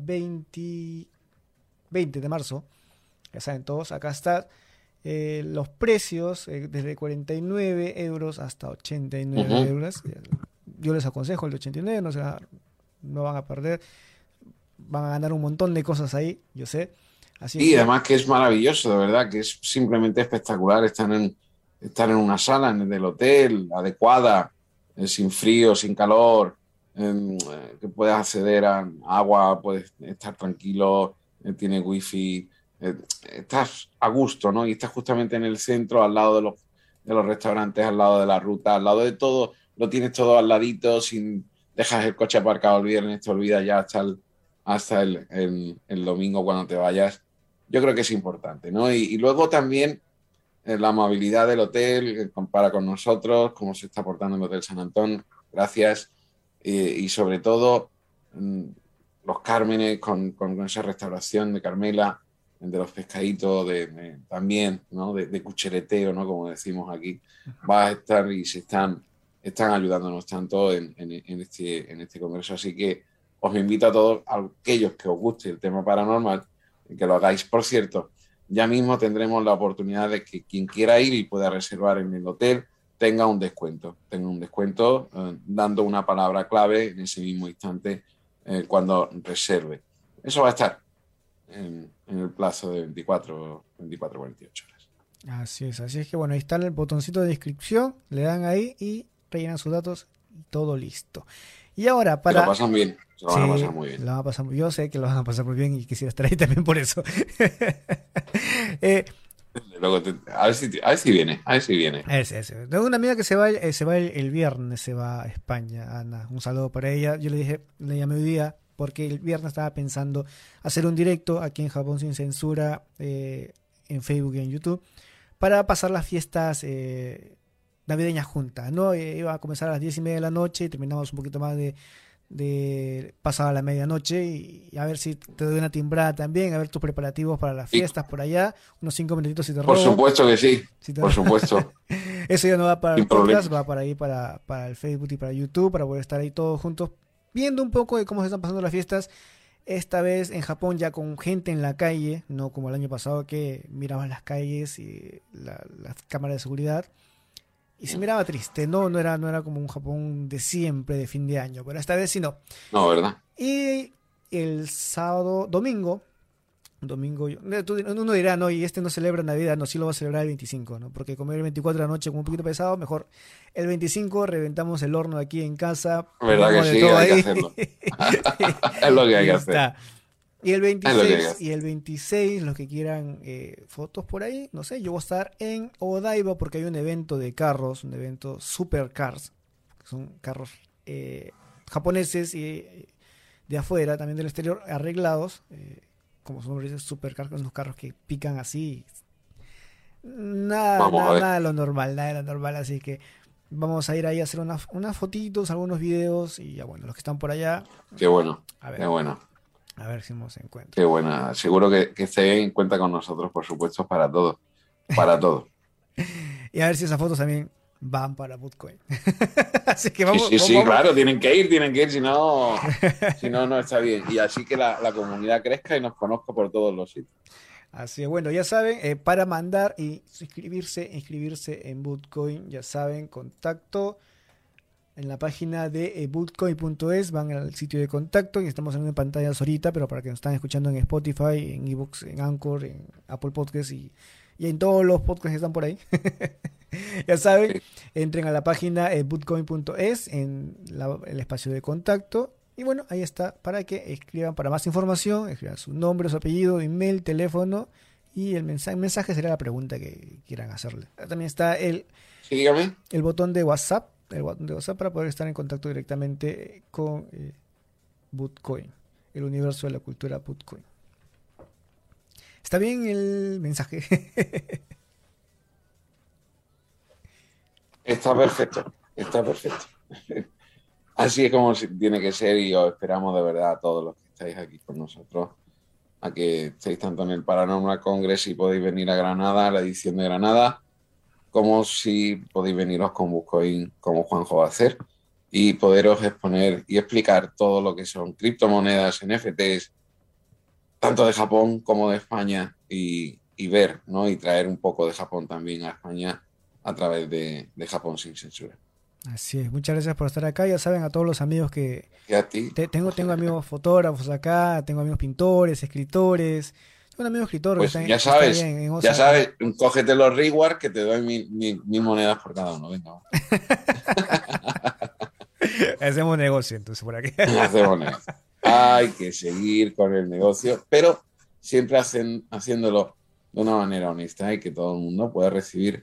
20 de marzo, ya saben todos, acá está. Los precios desde 49 euros hasta 89
Uh-huh.
euros. Yo les aconsejo el de 89, no van a perder, van a ganar un montón de cosas ahí, yo sé. Así es
Y
que
además que es maravilloso, de verdad, que es simplemente espectacular estar en una sala del hotel adecuada, sin frío, sin calor, que puedes acceder a agua, puedes estar tranquilo, tiene wifi, eh, estás a gusto, ¿no? Y estás justamente en el centro, al lado de los restaurantes, al lado de la ruta, al lado de todo, lo tienes todo al ladito, sin dejas el coche aparcado el viernes, te olvidas ya hasta el domingo cuando te vayas. Yo creo que es importante, ¿no? Y luego también la amabilidad del hotel, que compara con nosotros, cómo se está portando el Hotel San Antón, gracias. Y sobre todo, mm, los Cármenes con esa restauración de Carmela, de los pescaditos, también, ¿no? De cuchereteo, ¿no? Como decimos aquí, va a estar y están ayudándonos tanto en este congreso. Así que os invito a todos, a aquellos que os guste el tema paranormal, que lo hagáis. Por cierto, ya mismo tendremos la oportunidad de que quien quiera ir y pueda reservar en el hotel tenga un descuento, dando una palabra clave en ese mismo instante cuando reserve. Eso va a estar en el plazo de 48 horas.
así es que bueno, ahí está el botoncito de inscripción, le dan ahí y rellenan sus datos y todo listo. Y ahora
Se lo
para
pasan bien, se lo van a
sí,
pasar muy bien.
lo van a pasar, yo sé que lo van a pasar muy bien y quisiera estar ahí también por eso. eh,
Luego a ver si viene, a ver si viene.
Tengo una amiga que se va el viernes, se va a España, Ana. Un saludo para ella. Yo le llamé hoy día porque el viernes estaba pensando hacer un directo aquí en Japón sin censura, en Facebook y en YouTube, para pasar las fiestas navideñas juntas, ¿no? Iba a comenzar a las 10:30 de la noche y terminamos un poquito más de pasada la medianoche y a ver si te doy una timbrada también, a ver tus preparativos para las
Y
fiestas por allá, unos 5 minutitos si te
por
robo.
supuesto que sí,
Si te
por supuesto,
Eso ya no va para el
sin problema.
podcast, va para ahí para el Facebook y para YouTube, para poder estar ahí todos juntos, viendo un poco de cómo se están pasando las fiestas. Esta vez en Japón ya con gente en la calle, no como el año pasado que miraban las calles y las cámaras de seguridad. Y se miraba triste, no era como un Japón de siempre, de fin de año, pero esta vez sí no.
No, ¿verdad?
Y el sábado, domingo, Un domingo, uno dirá, no, y no celebra Navidad, no, sí lo va a celebrar el 25, ¿no? Porque comer el 24 de la noche como un poquito pesado, mejor el 25 reventamos el horno aquí en casa,
¿Verdad que
ponemos de
sí?
todo
Hay que
ahí.
hacerlo. Es lo que hay
Y
que hacer.
está. Y el
Es lo que hay que
26,
hacer.
y el 26, los que quieran fotos por ahí, no sé, yo voy a estar en Odaiba porque hay un evento de carros, un evento Supercars, que son carros japoneses y de afuera, también del exterior, arreglados, como su nombre dice, Supercars, unos carros que pican así,
Vamos a ver.
nada de lo normal, nada de lo normal, así que vamos a ir ahí a hacer unas fotitos, algunos videos, y ya bueno, los que están por allá,
Qué bueno,
a
qué
ver,
bueno,
a ver si nos encuentran.
qué buena. Seguro que esté bien, cuenta con nosotros, por supuesto, para todo. Para todo.
Y a ver si esas fotos también van para Bitcoin. Así que
Sí,
vamos,
sí, sí,
vamos.
claro, tienen que ir, si no, no está bien. Y así que la comunidad crezca y nos conozca por todos los sitios.
Así es, bueno, ya saben, para mandar y inscribirse en Bitcoin, ya saben, contacto en la página de bootcoin.es, van al sitio de contacto y estamos en una pantalla ahorita, pero para que nos están escuchando en Spotify, en eBooks, en Anchor, en Apple Podcasts y en todos los podcasts que están por ahí. Ya saben,
Sí.
entren a la página bootcoin.es en el espacio de contacto. Y bueno, ahí está, para que escriban para más información, escriban su nombre, su apellido, email, teléfono y el mensaje será la pregunta que quieran hacerle. También está
Sí, dígame.
el botón de WhatsApp, para poder estar en contacto directamente con Bitcoin, el universo de la cultura Bitcoin. ¿Está bien el mensaje?
Está perfecto, está perfecto. Así es como tiene que ser y os esperamos de verdad a todos los que estáis aquí con nosotros, a que estéis tanto en el Paranormal Congress y podéis venir a Granada, a la edición de Granada, como si podéis veniros con Bitcoin como Juanjo va a hacer y poderos exponer y explicar todo lo que son criptomonedas, NFTs, tanto de Japón como de España y ver, ¿no? Y traer un poco de Japón también a España a través de Japón sin censura.
Así es, muchas gracias por estar acá. Ya saben, a todos los amigos que
Y a ti,
tengo amigos fotógrafos acá, tengo amigos pintores, escritores. Tengo un amigo escritor
pues
que está ahí en
ya
OSA.
sabes, cógete los rewards que te doy mil monedas por cada uno. Venga,
Hacemos negocio entonces por aquí.
hacemos negocio. Hay que seguir con el negocio, pero siempre haciéndolo de una manera honesta y que todo el mundo pueda recibir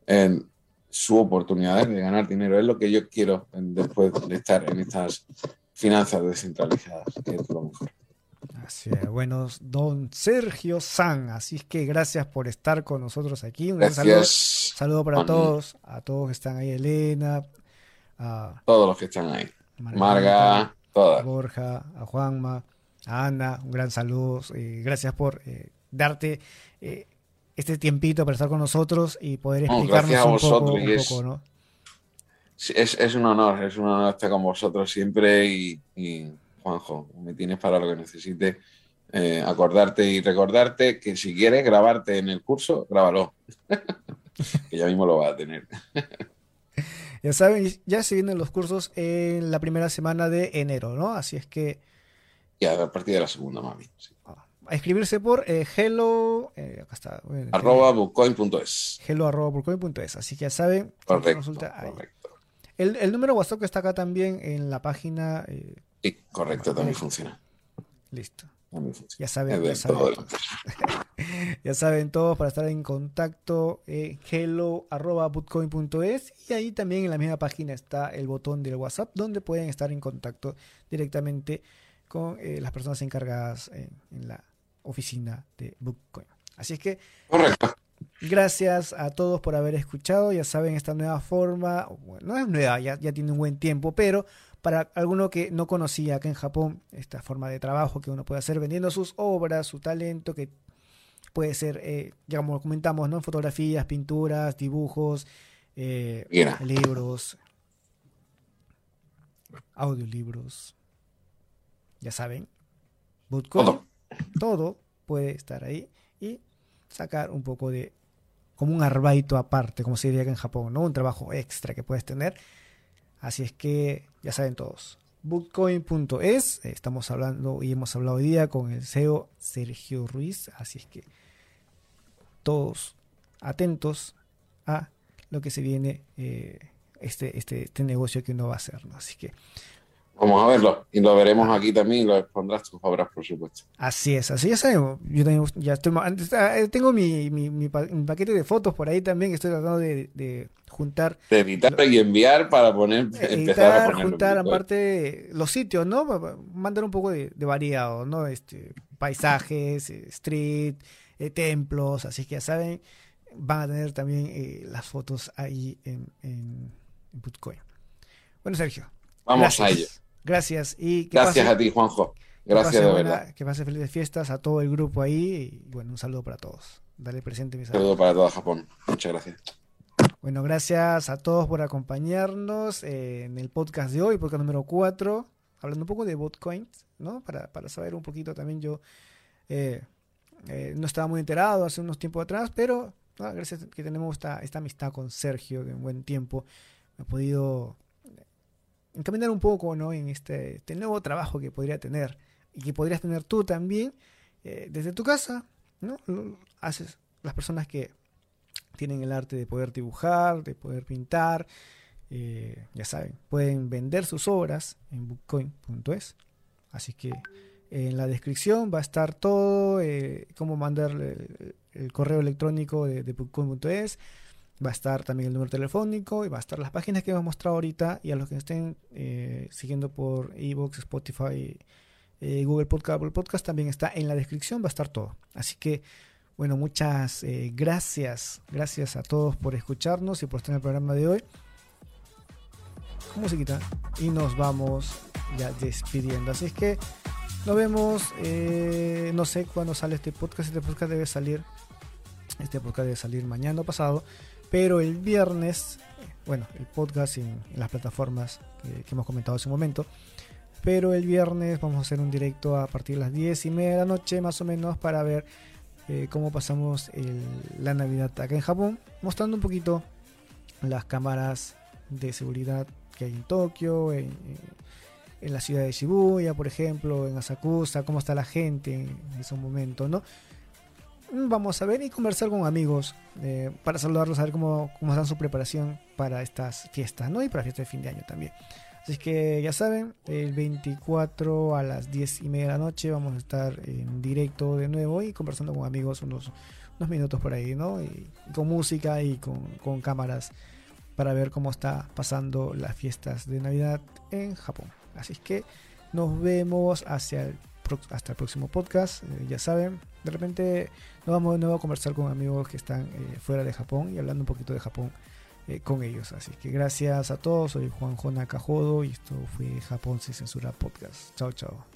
su oportunidad de ganar dinero. Es lo que yo quiero después de estar en estas finanzas descentralizadas, que es lo mejor.
Así es, bueno, don Sergio San, así es que gracias por estar con nosotros aquí. Un gran
Gracias
saludo para
a
todos que están ahí, Elena, a
todos los que están ahí.
Margarita,
Marga,
a
todas.
Borja, a Juanma, a Ana, un gran saludo. Gracias por darte este tiempito para estar con nosotros y poder
No,
explicarnos
gracias a vosotros y
¿no?
es un honor estar con vosotros siempre y Juanjo, me tienes para lo que necesites. Acordarte y recordarte que si quieres grabarte en el curso, grábalo, que ya mismo lo vas a tener.
Ya saben, ya se vienen los cursos en la primera semana de enero, ¿no? Así es que
Y a partir de la segunda, mami. Sí.
a escribirse por hello, acá está,
@bookcoin.es.
hello@burcoin.es. Así que ya saben,
Correcto,
consulta ahí.
correcto.
El número WhatsApp que está acá también en la página.
Sí, correcto, también funciona.
Listo.
También funciona.
Ya saben,
Es de todo
todos. Ya saben todos para estar en contacto hello@bootcoin.es y ahí también en la misma página está el botón del WhatsApp donde pueden estar en contacto directamente con las personas encargadas en la oficina de Bootcoin. Así es que
Correcto.
gracias a todos por haber escuchado. Ya saben, esta nueva forma, bueno, no es nueva, ya tiene un buen tiempo, pero para alguno que no conocía acá en Japón, esta forma de trabajo que uno puede hacer vendiendo sus obras, su talento, que puede ser, ya como comentamos, ¿no? Fotografías, pinturas, dibujos,
Mira,
libros, audiolibros, ya saben, Bootcoin, todo puede estar ahí y sacar un poco de, como un arbaito aparte, como se diría acá en Japón, ¿no? Un trabajo extra que puedes tener. Así es que ya saben todos, bookcoin.es. Estamos hablando y hemos hablado hoy día con el CEO Sergio Ruiz, así es que todos atentos a lo que se viene, este negocio que uno va a hacer, ¿no? Así que
vamos a verlo y lo veremos aquí también y lo expondrás tus obras, por supuesto.
así es, así ya sabemos. Yo también ya estoy, tengo mi paquete de fotos por ahí también que estoy tratando de juntar.
De editar y enviar para empezar a ponerlo.
Juntar aparte los sitios, ¿no? Mandar un poco de variado, ¿no? Paisajes, street, templos, así que ya saben, van a tener también las fotos ahí en Bitcoin. Bueno, Sergio.
Vamos a ello.
Gracias. Y
gracias a ti, Juanjo. Gracias de verdad.
Que pase felices fiestas a todo el grupo ahí. Y bueno, un saludo para todos. Dale presente, mis
saludo para todo Japón. Muchas gracias.
Bueno, gracias a todos por acompañarnos en el podcast de hoy, podcast número 4, hablando un poco de Bitcoin, ¿no? Para saber un poquito también yo no estaba muy enterado hace unos tiempos atrás, pero ¿no? Gracias que tenemos esta amistad con Sergio de un buen tiempo, me ha podido encaminar un poco, ¿no? En este nuevo trabajo que podría tener y que podrías tener tú también desde tu casa, ¿no? Haces las personas que tienen el arte de poder dibujar, de poder pintar, ya saben, pueden vender sus obras en bookcoin.es, así que en la descripción va a estar todo, cómo mandar el correo electrónico de bookcoin.es. Va a estar también el número telefónico y va a estar las páginas que hemos mostrado ahorita, y a los que estén siguiendo por iVoox, Spotify, Google Podcast, Apple Podcast, también está en la descripción, va a estar todo. Así que, bueno, muchas gracias a todos por escucharnos y por estar en el programa de hoy. Con musiquita y nos vamos ya despidiendo. Así es que nos vemos, no sé cuándo sale este podcast debe salir mañana o pasado. Pero el viernes, bueno, el podcast en las plataformas que hemos comentado hace un momento. Pero el viernes vamos a hacer un directo a partir de las 10:30 de la noche, más o menos, para ver cómo pasamos la Navidad acá en Japón. Mostrando un poquito las cámaras de seguridad que hay en Tokio, en la ciudad de Shibuya, por ejemplo, en Asakusa, cómo está la gente en ese momento, ¿no? Vamos a ver y conversar con amigos para saludarlos, a ver cómo está su preparación para estas fiestas, ¿no? Y para la fiesta de fin de año también. Así que ya saben, el 24 a las 10:30 de la noche vamos a estar en directo de nuevo y conversando con amigos unos minutos por ahí, ¿no? Y con música y con cámaras para ver cómo está pasando las fiestas de Navidad en Japón. Así que nos vemos hasta el próximo podcast. Ya saben, de repente nos vamos de nuevo a conversar con amigos que están fuera de Japón y hablando un poquito de Japón con ellos. Así que gracias a todos. Soy Juanjo Nakajodo y esto fue Japón sin Censura Podcast. Chao, chao.